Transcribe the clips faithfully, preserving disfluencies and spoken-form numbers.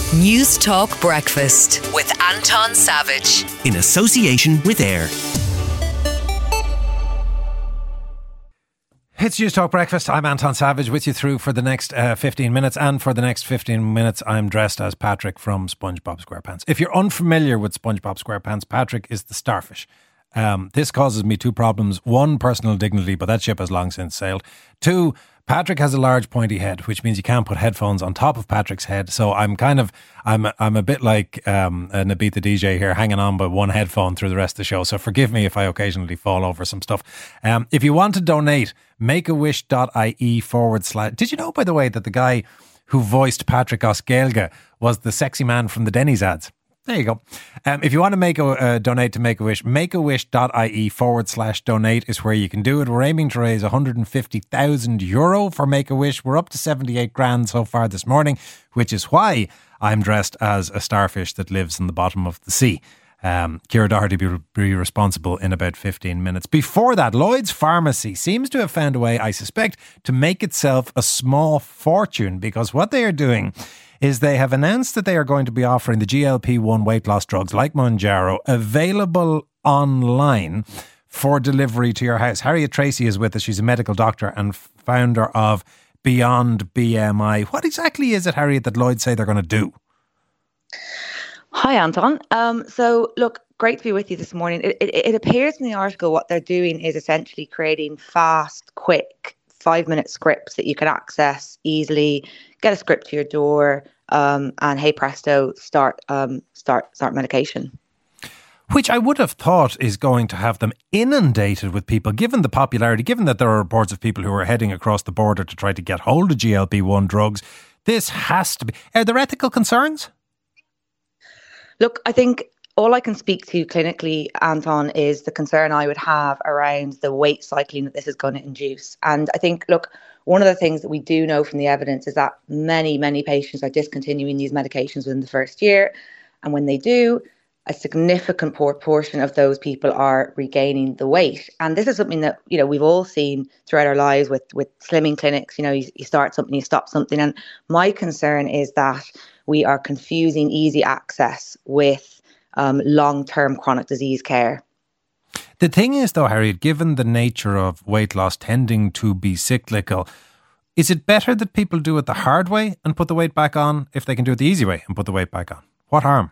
News Talk Breakfast with Anton Savage. In association with AIR. It's News Talk Breakfast. I'm Anton Savage with you through for the next uh, fifteen minutes. And for the next fifteen minutes, I'm dressed as Patrick from SpongeBob SquarePants. If you're unfamiliar with SpongeBob SquarePants, Patrick is the starfish. Um, this causes me two problems. One, personal dignity, but that ship has long since sailed. Two, Patrick has a large pointy head, which means you can't put headphones on top of Patrick's head. So I'm kind of, I'm I'm a bit like um, an Ibiza D J here, hanging on by one headphone through the rest of the show. So forgive me if I occasionally fall over some stuff. Um, if you want to donate, makeawish.ie forward slash. Did you know, by the way, that the guy who voiced Patrick Osgelga was the sexy man from the Denny's ads? There you go. Um, if you want to make a uh, donate to Make-A-Wish, makeawish.ie forward slash donate is where you can do it. We're aiming to raise one hundred fifty thousand euro for Make-A-Wish. We're up to seventy-eight grand so far this morning, which is why I'm dressed as a starfish that lives in the bottom of the sea. Um, Ciara Doherty will be responsible in about fifteen minutes. Before that, Lloyd's Pharmacy seems to have found a way, I suspect, to make itself a small fortune, because what they are doing is they have announced that they are going to be offering the G L P one weight loss drugs like Mounjaro available online for delivery to your house. Harriet Tracy is with us. She's a medical doctor and founder of Beyond B M I. What exactly is it, Harriet, that Lloyd say they're going to do? Hi, Anton. Um, so, look, great to be with you this morning. It, it, it appears in the article what they're doing is essentially creating fast, quick, five-minute scripts that you can access easily, get a script to your door, um, and hey presto, start um, start start medication. Which I would have thought is going to have them inundated with people, given the popularity, given that there are reports of people who are heading across the border to try to get hold of G L P one drugs. This has to be... Are there ethical concerns? Look, I think all I can speak to clinically, Anton, is the concern I would have around the weight cycling that this is going to induce. And I think, look, one of the things that we do know from the evidence is that many, many patients are discontinuing these medications within the first year. And when they do, a significant proportion of those people are regaining the weight. And this is something that, you know, we've all seen throughout our lives with, with slimming clinics. You know, you, you start something, you stop something. And my concern is that we are confusing easy access with um, long-term chronic disease care. The thing is, though, Harriet, given the nature of weight loss tending to be cyclical, is it better that people do it the hard way and put the weight back on if they can do it the easy way and put the weight back on? What harm?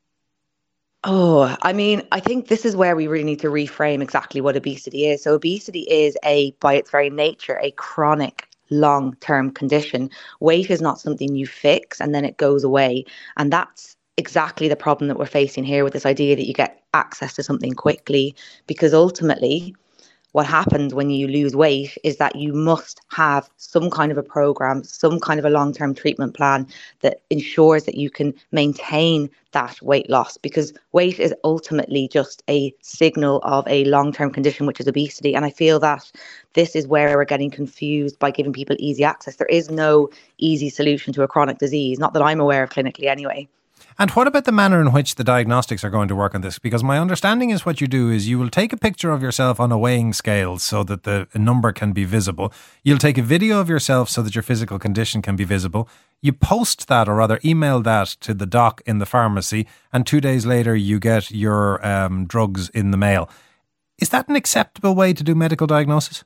Oh, I mean, I think this is where we really need to reframe exactly what obesity is. So obesity is a, by its very nature, a chronic long-term condition. Weight is not something you fix and then it goes away. And that's exactly the problem that we're facing here with this idea that you get access to something quickly, because ultimately what happens when you lose weight is that you must have some kind of a program, some kind of a long-term treatment plan that ensures that you can maintain that weight loss, because weight is ultimately just a signal of a long-term condition, which is obesity. And I feel that this is where we're getting confused by giving people easy access. There is no easy solution to a chronic disease, not that I'm aware of clinically anyway. And what about the manner in which the diagnostics are going to work on this? Because my understanding is what you do is you will take a picture of yourself on a weighing scale so that the number can be visible. You'll take a video of yourself so that your physical condition can be visible. You post that, or rather email that, to the doc in the pharmacy, and two days later you get your um, drugs in the mail. Is that an acceptable way to do medical diagnosis?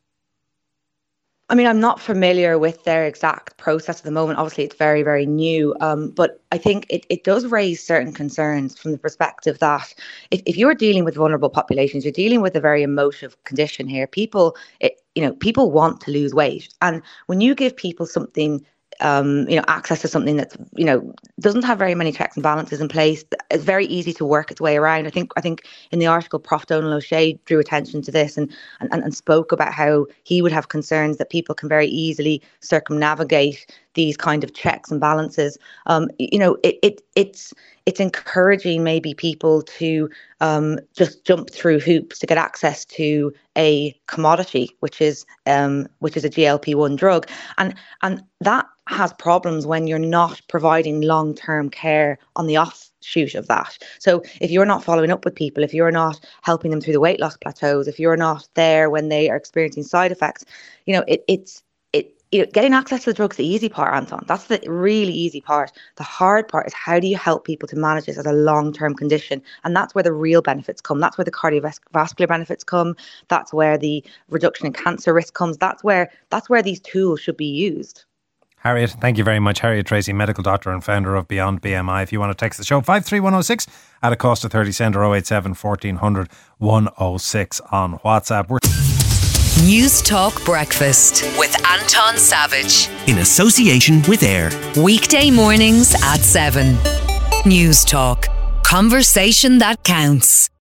I mean, I'm not familiar with their exact process at the moment. Obviously, it's very, very new. Um, but I think it, it does raise certain concerns from the perspective that if, if you're dealing with vulnerable populations, you're dealing with a very emotive condition here. People, it, you know, people want to lose weight. And when you give people something, um, you know, access to something that's, you know, doesn't have very many checks and balances in place, it's very easy to work its way around. I think I think in the article, Professor Donal O'Shea drew attention to this and, and, and spoke about how he would have concerns that people can very easily circumnavigate these kind of checks and balances. Um, you know, it, it it's it's encouraging maybe people to um, just jump through hoops to get access to a commodity, which is um, which is a G L P one drug, and and that has problems when you're not providing long-term care on the offshoot of that. So if you're not following up with people, if you're not helping them through the weight loss plateaus, if you're not there when they are experiencing side effects, you know, it, it's it you know, getting access to the drug's the easy part, Anton. That's the really easy part. The hard part is how do you help people to manage this as a long-term condition? And that's where the real benefits come. That's where the cardiovascular benefits come. That's where the reduction in cancer risk comes. That's where that's where these tools should be used. Harriet, thank you very much. Harriet Tracy, medical doctor and founder of Beyond B M I. If you want to text the show, five three one oh six at a cost of thirty cent or oh eight seven, fourteen hundred, one oh six on WhatsApp. We're News Talk Breakfast with Anton Savage. In association with AIR. Weekday mornings at seven. News Talk. Conversation that counts.